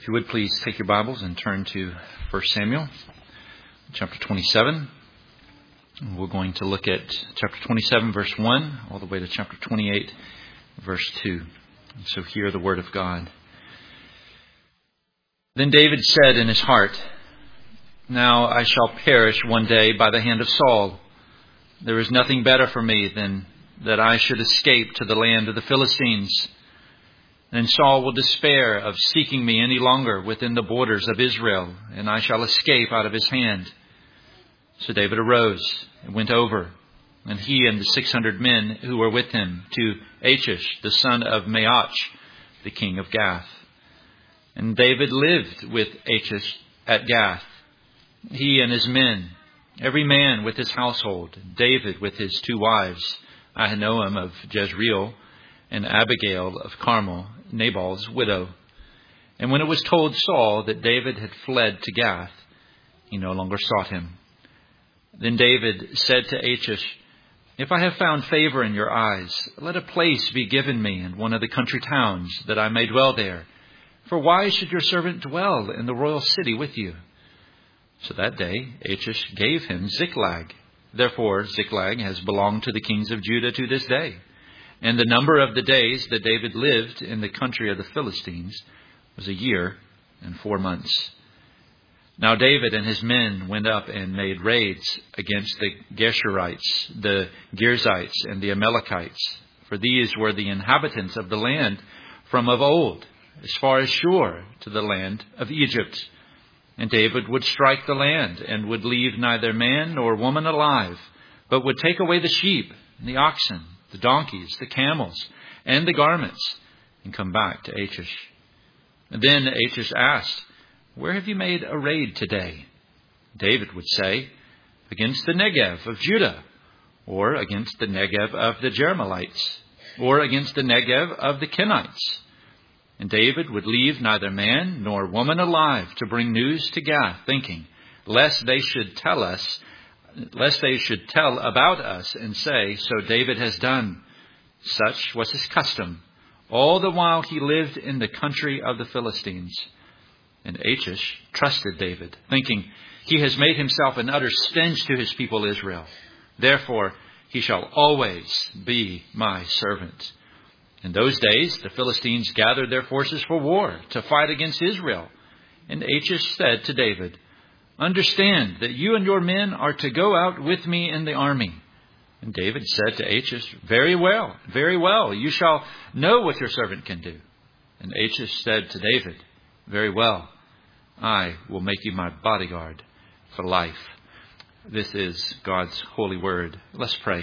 If you would please take your Bibles and turn to 1 Samuel chapter 27. We're going to look at chapter 27 verse 1 all the way to chapter 28 verse 2. So hear the word of God. Then David said in his heart, "Now I shall perish one day by the hand of Saul. There is nothing better for me than that I should escape to the land of the Philistines. And Saul will despair of seeking me any longer within the borders of Israel, and I shall escape out of his hand." So David arose and went over, and he and the 600 men who were with him, to Achish, the son of Maach, the king of Gath. And David lived with Achish at Gath, he and his men, every man with his household, David with his 2 wives, Ahinoam of Jezreel, and Abigail of Carmel, Nabal's widow. And when it was told Saul that David had fled to Gath, he no longer sought him. Then David said to Achish, "If I have found favor in your eyes, let a place be given me in one of the country towns, that I may dwell there. For why should your servant dwell in the royal city with you?" So that day Achish gave him Ziklag. Therefore Ziklag has belonged to the kings of Judah to this day. And the number of the days that David lived in the country of the Philistines was 1 year and 4 months. Now David and his men went up and made raids against the Geshurites, the Girzites, and the Amalekites, for these were the inhabitants of the land from of old, as far as Shur, to the land of Egypt. And David would strike the land, and would leave neither man nor woman alive, but would take away the sheep and the oxen, the donkeys, the camels, and the garments, and come back to Achish. And then Achish asked, "Where have you made a raid today?" David would say, "Against the Negev of Judah, or against the Negev of the Jerahmeelites, or against the Negev of the Kenites." And David would leave neither man nor woman alive to bring news to Gath, thinking, lest they should tell about us and say, "So David has done." Such was his custom, all the while he lived in the country of the Philistines. And Achish trusted David, thinking, "He has made himself an utter stench to his people Israel. Therefore he shall always be my servant." In those days the Philistines gathered their forces for war to fight against Israel. And Achish said to David, "Understand that you and your men are to go out with me in the army." And David said to Achish, very well, you shall know what your servant can do." And Achish said to David, "Very well, I will make you my bodyguard for life." This is God's holy word. Let's pray.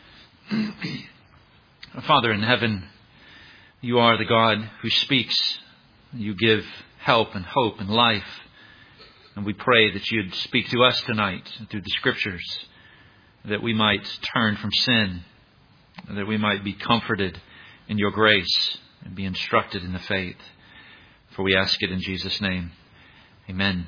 Father in heaven, you are the God who speaks. You give help and hope and life. And we pray that you'd speak to us tonight through the Scriptures, that we might turn from sin, that we might be comforted in your grace and be instructed in the faith. For we ask it in Jesus' name. Amen.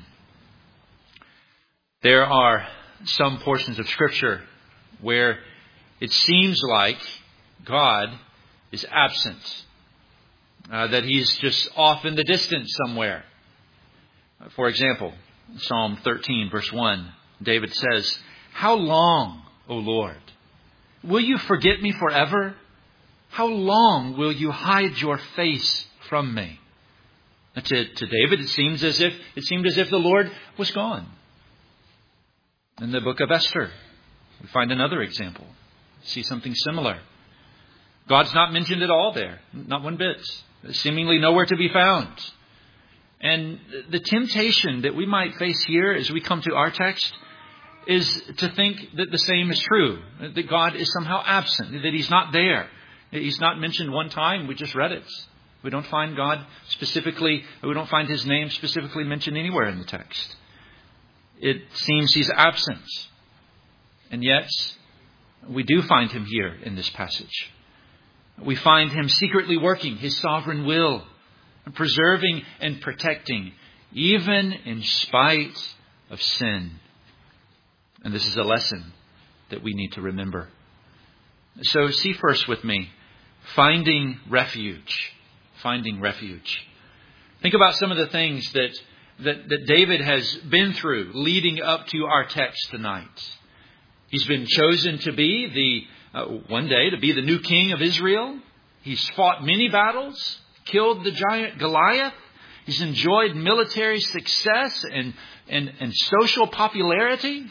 There are some portions of Scripture where it seems like God is absent, that he's just off in the distance somewhere. For example, Psalm 13, verse 1, David says, "How long, O Lord, will you forget me forever? How long will you hide your face from me?" To David, it seemed as if the Lord was gone. In the book of Esther, we find another example. See something similar. God's not mentioned at all there, not one bit. Seemingly nowhere to be found. And the temptation that we might face here as we come to our text is to think that the same is true, that God is somehow absent, that he's not there. He's not mentioned one time. We just read it. We don't find God specifically, we don't find his name specifically mentioned anywhere in the text. It seems he's absent. And yet, we do find him here in this passage. We find him secretly working his sovereign will, preserving and protecting, even in spite of sin. And this is a lesson that we need to remember. So see first with me, finding refuge. Think about some of the things that David has been through leading up to our text tonight. He's been chosen to be one day to be the new king of Israel. He's fought many battles, killed the giant Goliath. He's enjoyed military success and social popularity.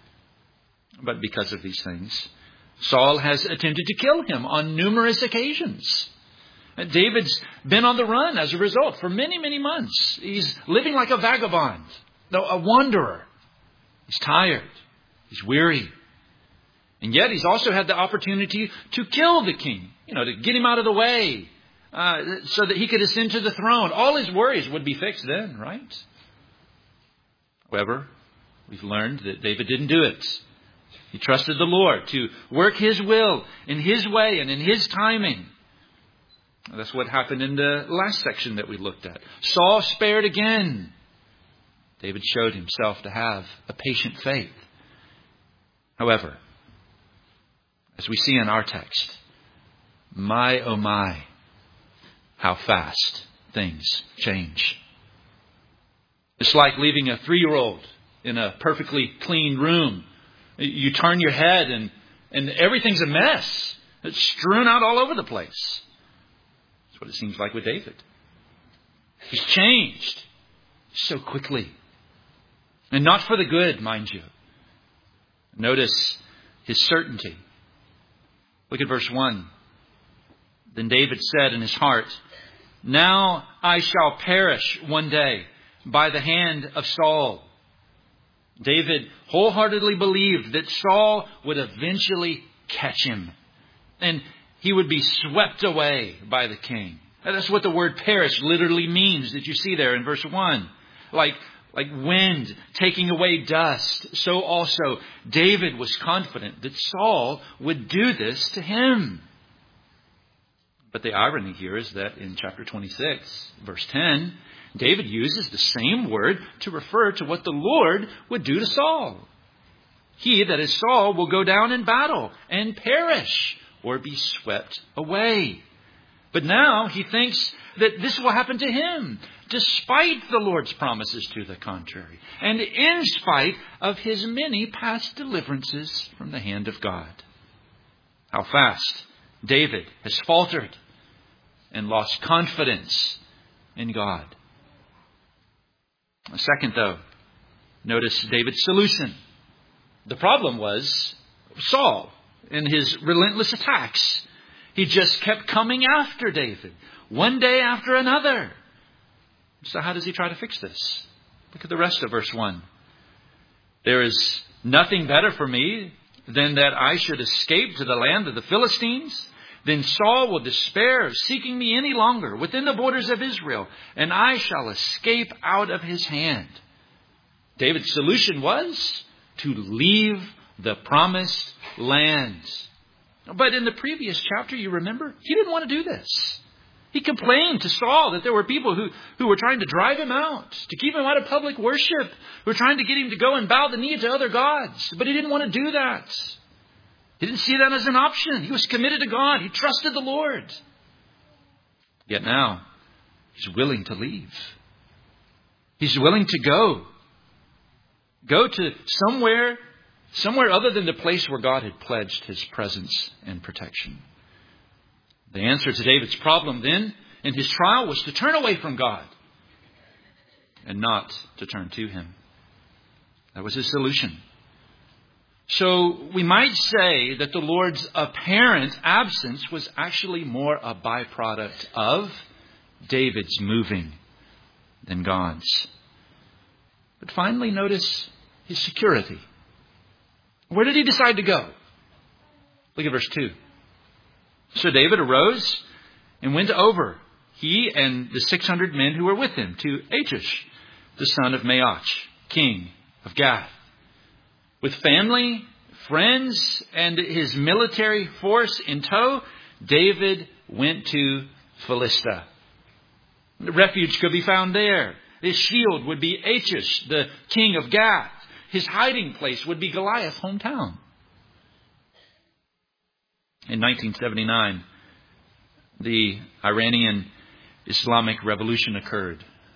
But because of these things, Saul has attempted to kill him on numerous occasions. David's been on the run as a result for many, many months. He's living like a vagabond, a wanderer. He's tired. He's weary. And yet he's also had the opportunity to kill the king, to get him out of the way so that he could ascend to the throne. All his worries would be fixed then, right? However, we've learned that David didn't do it. He trusted the Lord to work His will in His way and in His timing. That's what happened in the last section that we looked at. Saul spared again. David showed himself to have a patient faith. However, as we see in our text, my, oh my, how fast things change. It's like leaving a 3-year-old in a perfectly clean room. You turn your head and everything's a mess. It's strewn out all over the place. That's what it seems like with David. He's changed so quickly. And not for the good, mind you. Notice his certainty. Look at verse 1. Then David said in his heart, "Now I shall perish one day by the hand of Saul." David wholeheartedly believed that Saul would eventually catch him and he would be swept away by the king. That's what the word perish literally means that you see there in verse 1. Like wind taking away dust, so also David was confident that Saul would do this to him. But the irony here is that in chapter 26, verse 10, David uses the same word to refer to what the Lord would do to Saul. He, that is Saul, will go down in battle and perish or be swept away. But now he thinks that this will happen to him, despite the Lord's promises to the contrary, and in spite of his many past deliverances from the hand of God. How fast David has faltered and lost confidence in God. Second, though, notice David's solution. The problem was Saul and his relentless attacks. He just kept coming after David, one day after another. So how does he try to fix this? Look at the rest of verse 1. "There is nothing better for me than that I should escape to the land of the Philistines. Then Saul will despair of seeking me any longer within the borders of Israel, and I shall escape out of his hand." David's solution was to leave the promised land. But in the previous chapter, you remember, he didn't want to do this. He complained to Saul that there were people who were trying to drive him out, to keep him out of public worship, who were trying to get him to go and bow the knee to other gods. But he didn't want to do that. He didn't see that as an option. He was committed to God. He trusted the Lord. Yet now, he's willing to leave. He's willing to go. Go to somewhere other than the place where God had pledged His presence and protection. The answer to David's problem then in his trial was to turn away from God and not to turn to Him. That was his solution. So we might say that the Lord's apparent absence was actually more a byproduct of David's moving than God's. But finally, notice his security. Where did he decide to go? Look at verse 2. "So David arose and went over, he and the 600 men who were with him, to Achish, the son of Maach, king of Gath. With family, friends, and his military force in tow, David went to Philistia. The refuge could be found there. His shield would be Achish, the king of Gath. His hiding place would be Goliath's hometown. In 1979, the Iranian Islamic Revolution occurred.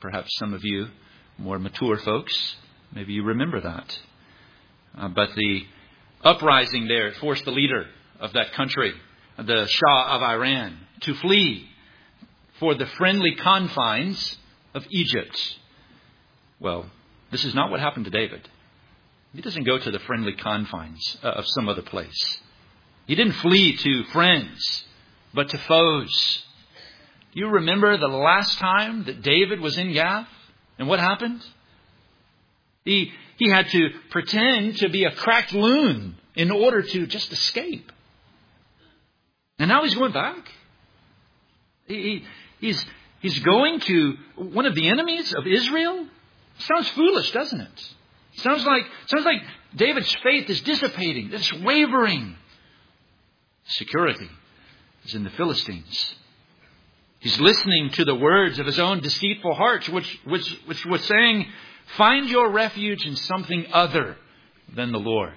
Perhaps some of you, more mature folks, maybe you remember that. But the uprising there forced the leader of that country, the Shah of Iran, to flee for the friendly confines of Egypt. Well, this is not what happened to David. He doesn't go to the friendly confines of some other place. He didn't flee to friends, but to foes. Do you remember the last time that David was in Gath? And what happened? He had to pretend to be a cracked loon in order to just escape. And now he's going back. He's going to one of the enemies of Israel. Sounds foolish, doesn't it? Sounds like David's faith is dissipating. It's wavering. Security is in the Philistines. He's listening to the words of his own deceitful heart, which was saying, find your refuge in something other than the Lord.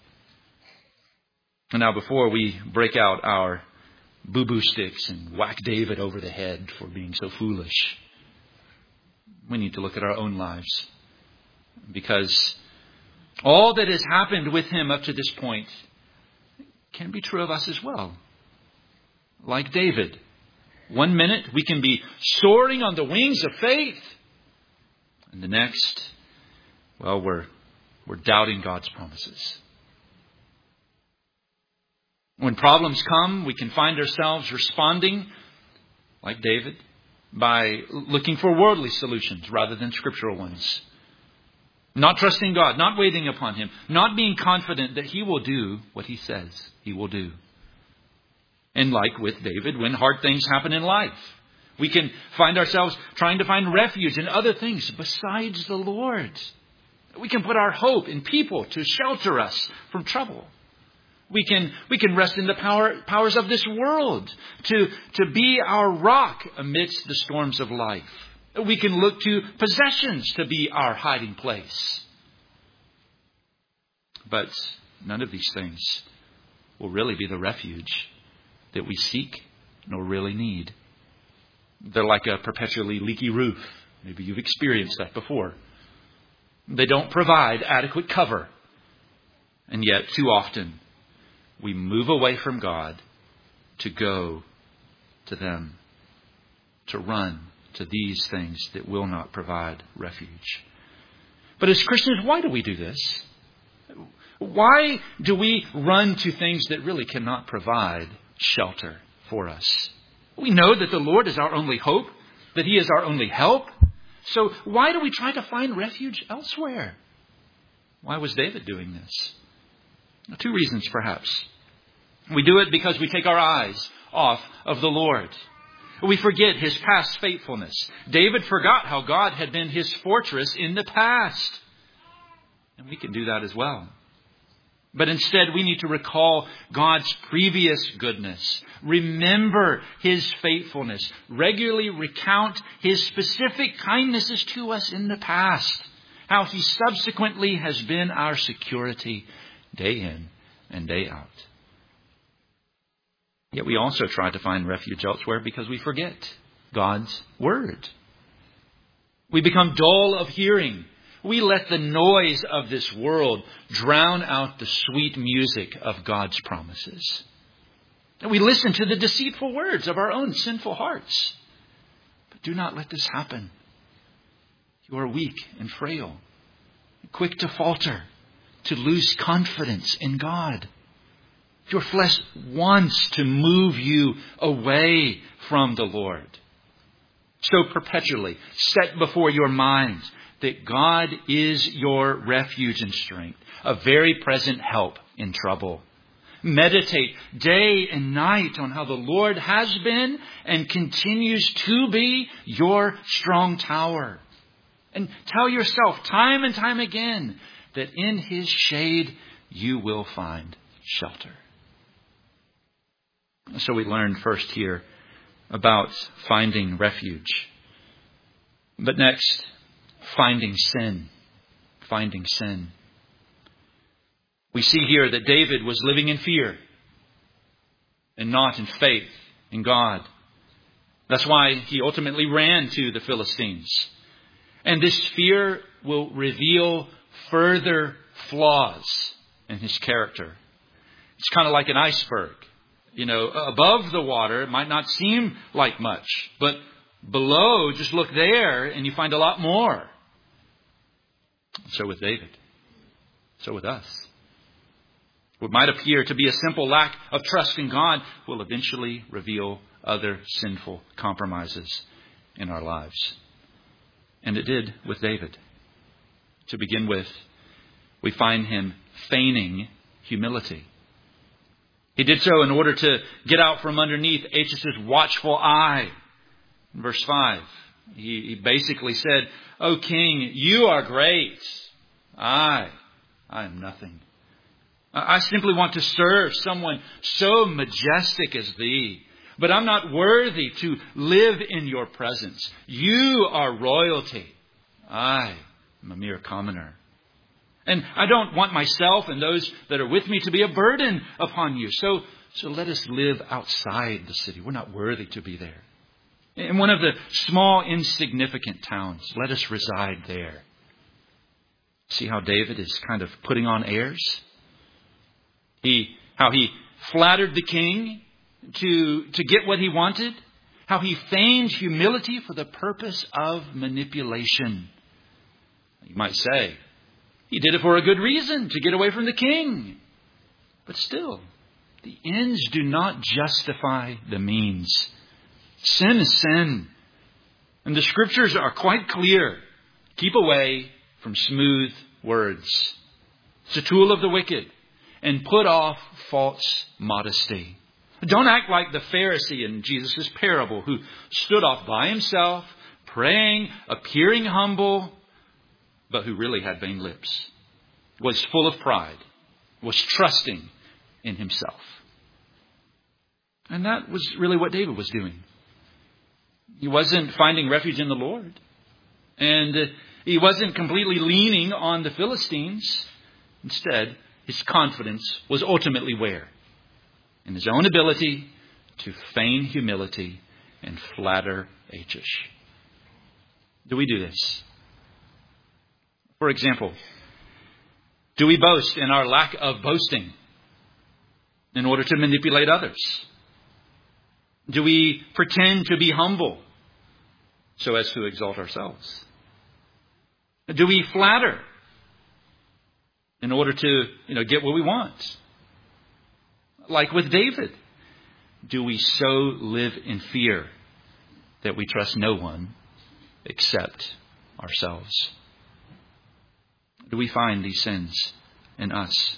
And now before we break out our boo-boo sticks and whack David over the head for being so foolish, we need to look at our own lives. Because all that has happened with him up to this point can be true of us as well. Like David, one minute we can be soaring on the wings of faith. And the next, well, we're doubting God's promises. When problems come, we can find ourselves responding, like David, by looking for worldly solutions rather than scriptural ones. Not trusting God, not waiting upon Him, not being confident that He will do what He says He will do. And like with David, when hard things happen in life, we can find ourselves trying to find refuge in other things besides the Lord. We can put our hope in people to shelter us from trouble. We can rest in the powers of this world to be our rock amidst the storms of life. We can look to possessions to be our hiding place. But none of these things will really be the refuge that we seek nor really need. They're like a perpetually leaky roof. Maybe you've experienced that before. They don't provide adequate cover. And yet, too often, we move away from God to go to them, to run to these things that will not provide refuge. But as Christians, why do we do this? Why do we run to things that really cannot provide shelter for us? We know that the Lord is our only hope, that He is our only help. So why do we try to find refuge elsewhere? Why was David doing this? 2 reasons, perhaps. We do it because we take our eyes off of the Lord. We forget His past faithfulness. David forgot how God had been his fortress in the past. And we can do that as well. But instead, we need to recall God's previous goodness. Remember His faithfulness. Regularly recount His specific kindnesses to us in the past. How He subsequently has been our security day in and day out. Yet we also try to find refuge elsewhere because we forget God's Word. We become dull of hearing. We let the noise of this world drown out the sweet music of God's promises. And we listen to the deceitful words of our own sinful hearts. But do not let this happen. You are weak and frail, quick to falter, to lose confidence in God. Your flesh wants to move you away from the Lord. So perpetually set before your mind that God is your refuge and strength, a very present help in trouble. Meditate day and night on how the Lord has been and continues to be your strong tower. And tell yourself time and time again that in His shade you will find shelter. So we learned first here about finding refuge. But next, finding sin. Finding sin. We see here that David was living in fear and not in faith in God. That's why he ultimately ran to the Philistines. And this fear will reveal further flaws in his character. It's kind of like an iceberg. Above the water, it might not seem like much. But below, just look there and you find a lot more. So with David. So with us. What might appear to be a simple lack of trust in God will eventually reveal other sinful compromises in our lives. And it did with David. To begin with, we find him feigning humility. He did so in order to get out from underneath Achish's watchful eye. In verse 5, he basically said, "O king, you are great. I am nothing. I simply want to serve someone so majestic as thee. But I'm not worthy to live in your presence. You are royalty. I am a mere commoner. And I don't want myself and those that are with me to be a burden upon you. So let us live outside the city. We're not worthy to be there. In one of the small, insignificant towns, let us reside there." See how David is kind of putting on airs? How he flattered the king to get what he wanted. How he feigned humility for the purpose of manipulation. You might say, he did it for a good reason, to get away from the king. But still, the ends do not justify the means. Sin is sin. And the scriptures are quite clear. Keep away from smooth words. It's a tool of the wicked. And put off false modesty. Don't act like the Pharisee in Jesus' parable who stood off by himself, praying, appearing humble, but who really had vain lips, was full of pride, was trusting in himself. And that was really what David was doing. He wasn't finding refuge in the Lord. And he wasn't completely leaning on the Philistines. Instead, his confidence was ultimately where? In his own ability to feign humility and flatter Achish. Do we do this? For example, do we boast in our lack of boasting in order to manipulate others? Do we pretend to be humble so as to exalt ourselves? Do we flatter in order to, get what we want? Like with David, do we so live in fear that we trust no one except ourselves? Do we find these sins in us?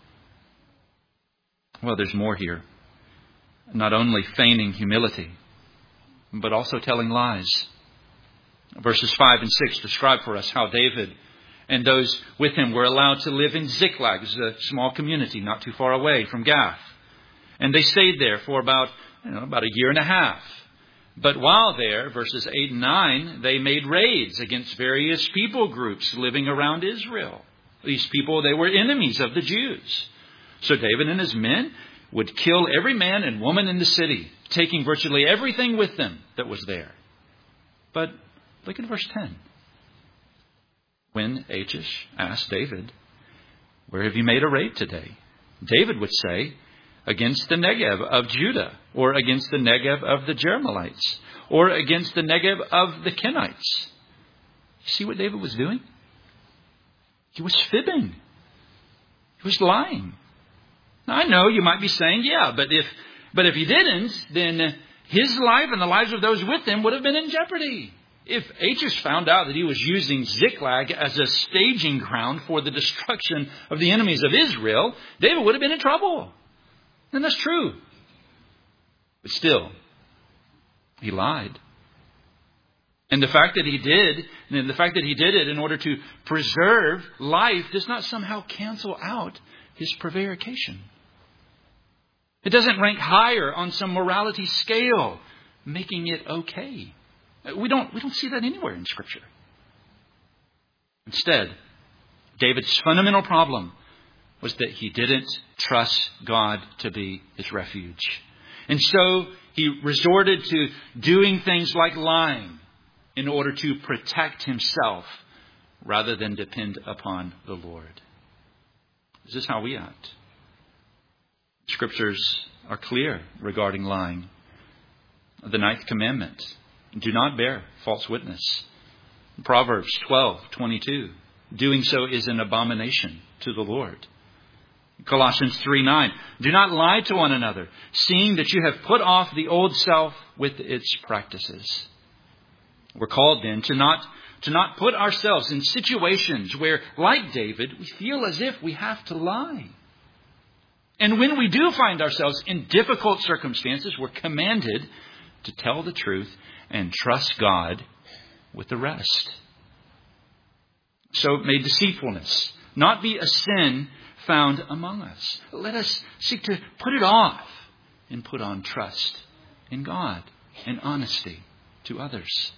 Well, there's more here. Not only feigning humility, but also telling lies. Verses 5 and 6 describe for us how David and those with him were allowed to live in Ziklag, a small community not too far away from Gath. And they stayed there for about a year and a half. But while there, verses 8 and 9, they made raids against various people groups living around Israel. These people, they were enemies of the Jews. So David and his men would kill every man and woman in the city, taking virtually everything with them that was there. But look at verse 10. When Achish asked David, "Where have you made a raid today?" David would say, "Against the Negev of Judah, or against the Negev of the Jerahmeelites, or against the Negev of the Kenites." You see what David was doing? He was fibbing. He was lying. Now, I know you might be saying, yeah, but if he didn't, then his life and the lives of those with him would have been in jeopardy. If Achish found out that he was using Ziklag as a staging ground for the destruction of the enemies of Israel, David would have been in trouble. And that's true. But still, he lied. And the fact that he did it in order to preserve life does not somehow cancel out his prevarication. It doesn't rank higher on some morality scale, making it okay. We don't see that anywhere in Scripture. Instead, David's fundamental problem was that he didn't trust God to be his refuge. And so he resorted to doing things like lying, in order to protect himself rather than depend upon the Lord. This is how we act. Scriptures are clear regarding lying. The 9th commandment, do not bear false witness. Proverbs 12:22, doing so is an abomination to the Lord. Colossians 3:9, do not lie to one another, seeing that you have put off the old self with its practices. We're called then to not put ourselves in situations where, like David, we feel as if we have to lie. And when we do find ourselves in difficult circumstances, we're commanded to tell the truth and trust God with the rest. So may deceitfulness not be a sin found among us. Let us seek to put it off and put on trust in God and honesty to others.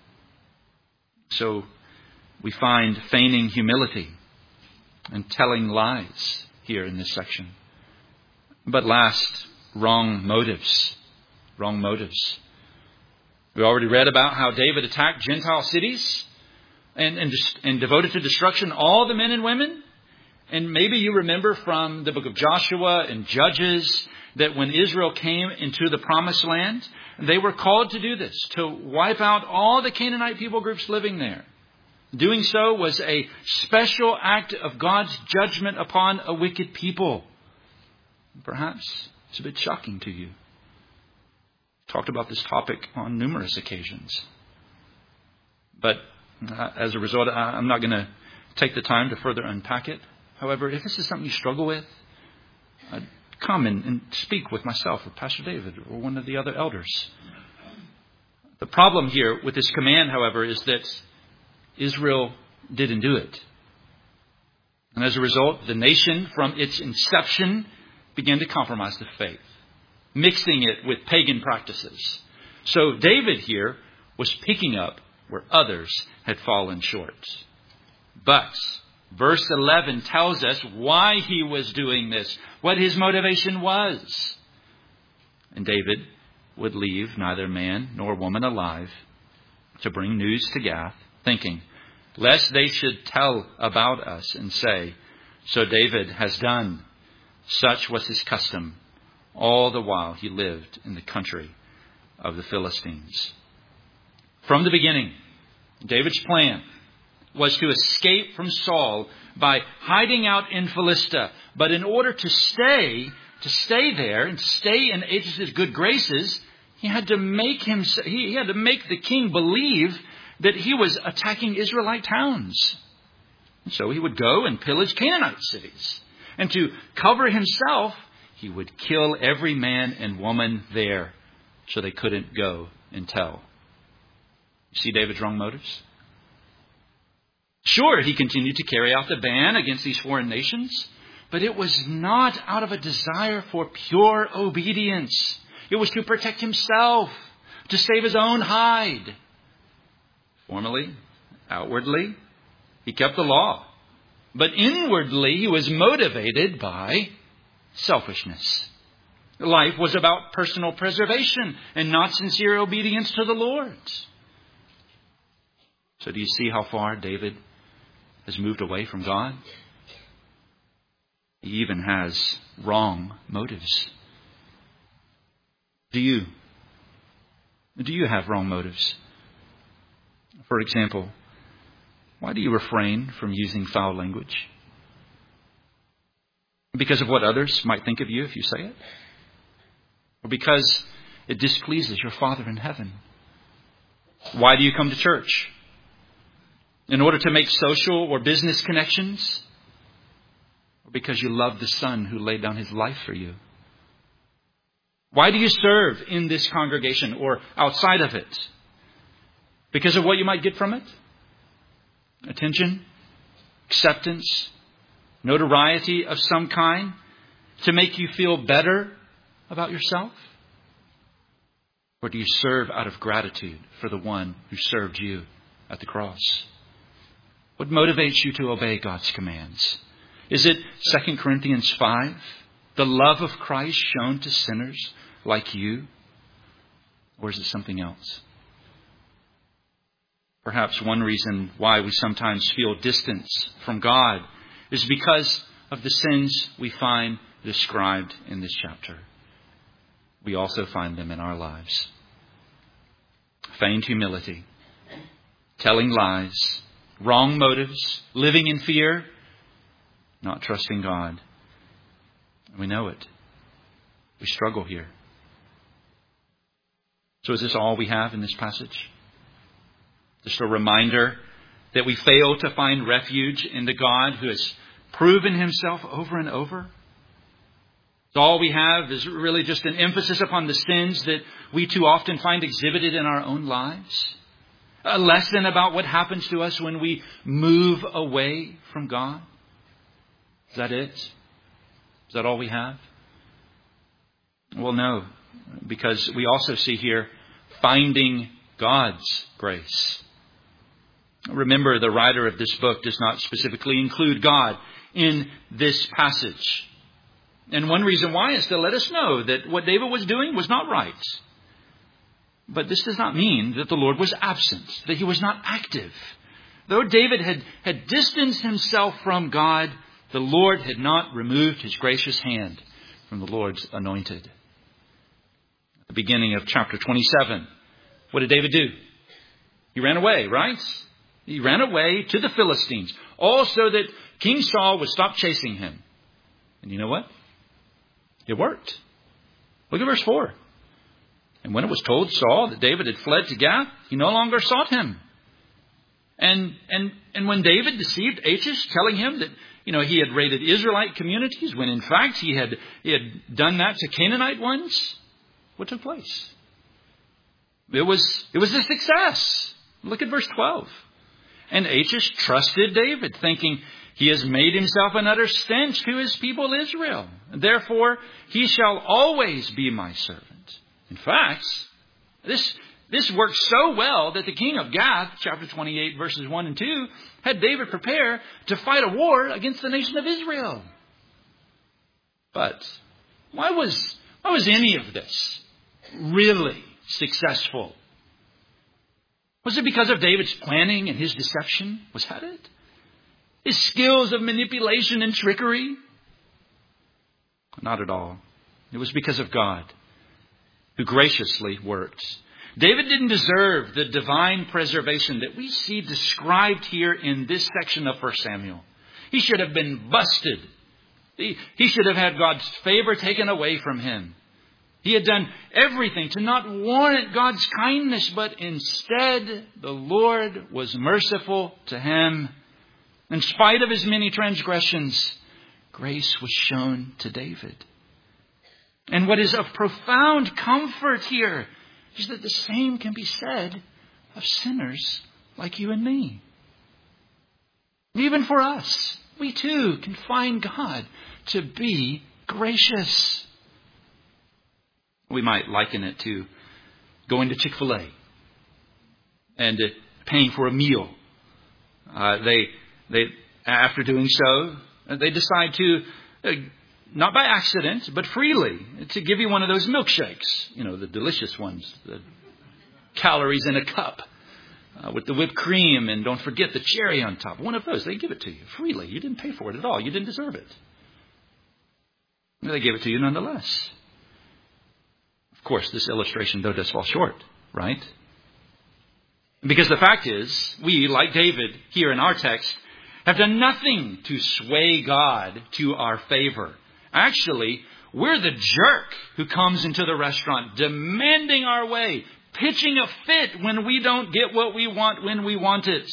So we find feigning humility and telling lies here in this section. But last, wrong motives. Wrong motives. We already read about how David attacked Gentile cities and devoted to destruction all the men and women. And maybe you remember from the book of Joshua and Judges that when Israel came into the promised land, they were called to do this, to wipe out all the Canaanite people groups living there. Doing so was a special act of God's judgment upon a wicked people. Perhaps it's a bit shocking to you. Talked about this topic on numerous occasions. But as a result, I'm not going to take the time to further unpack it. However, if this is something you struggle with, come and speak with myself or Pastor David or one of the other elders. The problem here with this command, however, is that Israel didn't do it. And as a result, the nation from its inception began to compromise the faith, mixing it with pagan practices. So David here was picking up where others had fallen short. But verse 11 tells us why he was doing this, what his motivation was. And David would leave neither man nor woman alive to bring news to Gath, thinking, lest they should tell about us and say, so David has done. Such was his custom all the while he lived in the country of the Philistines. From the beginning, David's plan was to escape from Saul by hiding out in Philistia. But in order to stay there and stay in Achaz's good graces, he had to make the king believe that he was attacking Israelite towns. And so he would go and pillage Canaanite cities. And to cover himself, he would kill every man and woman there so they couldn't go and tell. You see David's wrong motives? Sure, he continued to carry out the ban against these foreign nations, but it was not out of a desire for pure obedience. It was to protect himself, to save his own hide. Formally, outwardly, he kept the law. But inwardly, he was motivated by selfishness. Life was about personal preservation and not sincere obedience to the Lord. So do you see how far David has moved away from God? He even has wrong motives. Do you have wrong motives? For example, why do you refrain from using foul language? Because of what others might think of you if you say it? Or because it displeases your Father in heaven? Why do you come to church? In order to make social or business connections? Or because you love the Son who laid down his life for you? Why do you serve in this congregation or outside of it? Because of what you might get from it? Attention, acceptance, notoriety of some kind to make you feel better about yourself? Or do you serve out of gratitude for the one who served you at the cross? What motivates you to obey God's commands? Is it 2 Corinthians 5? The love of Christ shown to sinners like you? Or is it something else? Perhaps one reason why we sometimes feel distance from God is because of the sins we find described in this chapter. We also find them in our lives. Feigned humility, telling lies, wrong motives, living in fear, not trusting God. We know it. We struggle here. So is this all we have in this passage? Just a reminder that we fail to find refuge in the God who has proven himself over and over? So all we have is really just an emphasis upon the sins that we too often find exhibited in our own lives? A lesson about what happens to us when we move away from God? Is that it? Is that all we have? Well, no, because we also see here finding God's grace. Remember, the writer of this book does not specifically include God in this passage. And one reason why is to let us know that what David was doing was not right. But this does not mean that the Lord was absent, that he was not active. Though David had distanced himself from God, the Lord had not removed his gracious hand from the Lord's anointed. At the beginning of chapter 27, what did David do? He ran away, right? He ran away to the Philistines, all so that King Saul would stop chasing him. And you know what? It worked. Look at verse 4. And when it was told Saul that David had fled to Gath, he no longer sought him. And when David deceived Achish, telling him that he had raided Israelite communities, when in fact he had done that to Canaanite ones, what took place? It was a success. Look at verse 12. And Achish trusted David, thinking, he has made himself an utter stench to his people Israel. Therefore, he shall always be my servant. In fact, this worked so well that the king of Gath, chapter 28, verses 1 and 2, had David prepare to fight a war against the nation of Israel. But why was any of this really successful? Was it because of David's planning and his deception? Was that it? His skills of manipulation and trickery? Not at all. It was because of God, who graciously worked. David didn't deserve the divine preservation that we see described here in this section of 1 Samuel. He should have been busted. He should have had God's favor taken away from him. He had done everything to not warrant God's kindness, but instead the Lord was merciful to him. In spite of his many transgressions, grace was shown to David. And what is of profound comfort here is that the same can be said of sinners like you and me. Even for us, we too can find God to be gracious. We might liken it to going to Chick-fil-A and paying for a meal. They after doing so, they decide to, not by accident, but freely, to give you one of those milkshakes. The delicious ones, the calories in a cup with the whipped cream, and don't forget the cherry on top. One of those, they give it to you freely. You didn't pay for it at all. You didn't deserve it. They gave it to you nonetheless. Of course, this illustration, though, does fall short, right? Because the fact is, we, like David here in our text, have done nothing to sway God to our favor. Actually, we're the jerk who comes into the restaurant demanding our way, pitching a fit when we don't get what we want when we want it.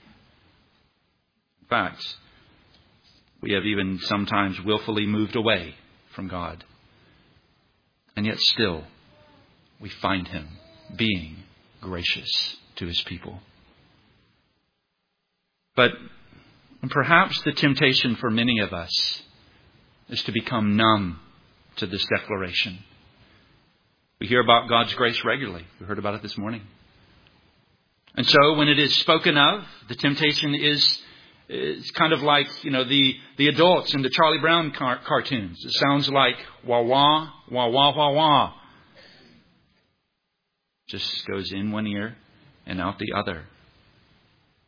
In fact, we have even sometimes willfully moved away from God. And yet still, we find him being gracious to his people. But perhaps the temptation for many of us is to become numb to this declaration. We hear about God's grace regularly. We heard about it this morning. And so when it is spoken of, the temptation is kind of like, the adults in the Charlie Brown cartoons. It sounds like wah wah, wah wah, wah wah. Just goes in one ear and out the other.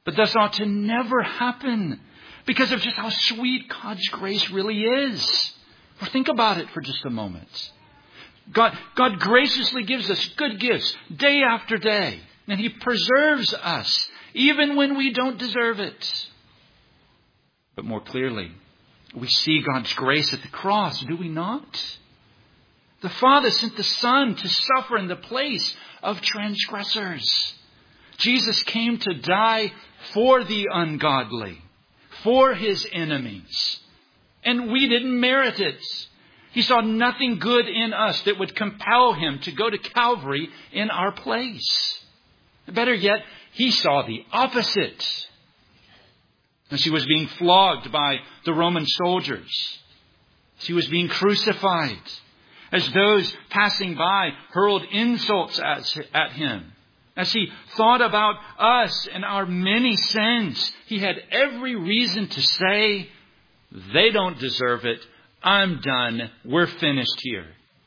But this ought to never happen because of just how sweet God's grace really is. Well, think about it for just a moment. God graciously gives us good gifts day after day. And He preserves us even when we don't deserve it. But more clearly, we see God's grace at the cross, do we not? The Father sent the Son to suffer in the place of transgressors. Jesus came to die for the ungodly, for His enemies. And we didn't merit it. He saw nothing good in us that would compel Him to go to Calvary in our place. Better yet, He saw the opposite. As He was being flogged by the Roman soldiers, as He was being crucified, as those passing by hurled insults at Him, as He thought about us and our many sins, He had every reason to say, they don't deserve it. I'm done. We're finished here.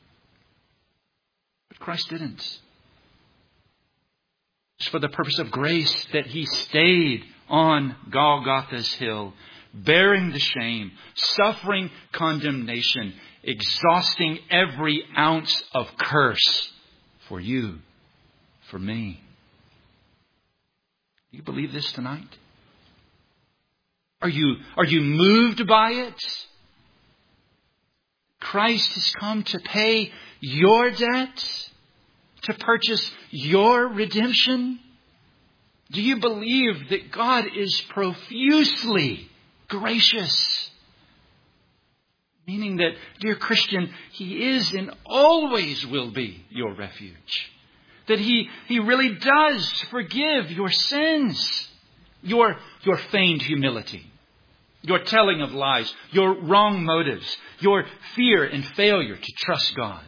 But Christ didn't. It's for the purpose of grace that He stayed on Golgotha's hill, bearing the shame, suffering condemnation, exhausting every ounce of curse for you, for me. Do you believe this tonight? Are you moved by it? Christ has come to pay your debt, to purchase your redemption. Do you believe that God is profusely gracious? Meaning that, dear Christian, He is and always will be your refuge. That He really does forgive your sins, your feigned humility, your telling of lies, your wrong motives, your fear and failure to trust God.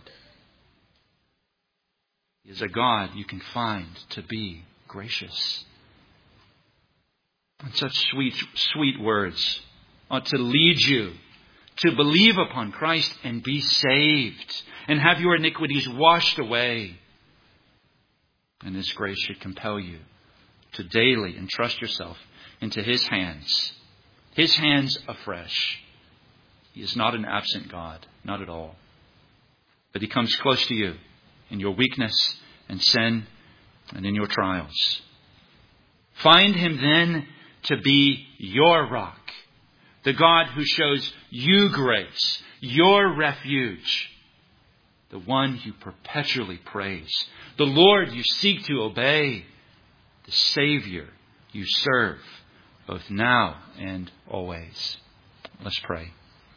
He is a God you can find to be gracious. And such sweet words ought to lead you to believe upon Christ and be saved and have your iniquities washed away. And His grace should compel you to daily entrust yourself into His hands afresh. He is not an absent God, not at all. But He comes close to you in your weakness and sin and in your trials. Find Him then to be your rock, the God who shows you grace, your refuge, the one you perpetually praise, the Lord you seek to obey, the Savior you serve, both now and always. Let's pray.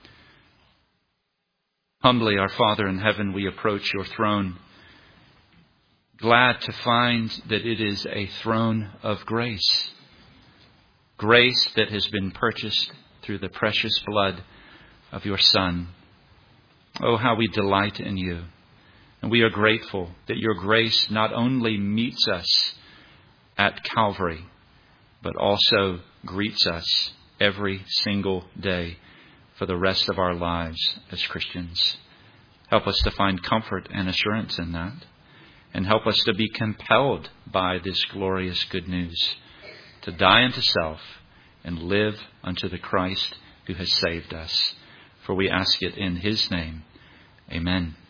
Humbly, our Father in heaven, we approach your throne, glad to find that it is a throne of grace. Grace that has been purchased through the precious blood of your Son. Oh, how we delight in you. And we are grateful that your grace not only meets us at Calvary, but also greets us every single day for the rest of our lives as Christians. Help us to find comfort and assurance in that. And help us to be compelled by this glorious good news, to die unto self and live unto the Christ who has saved us. For we ask it in His name. Amen.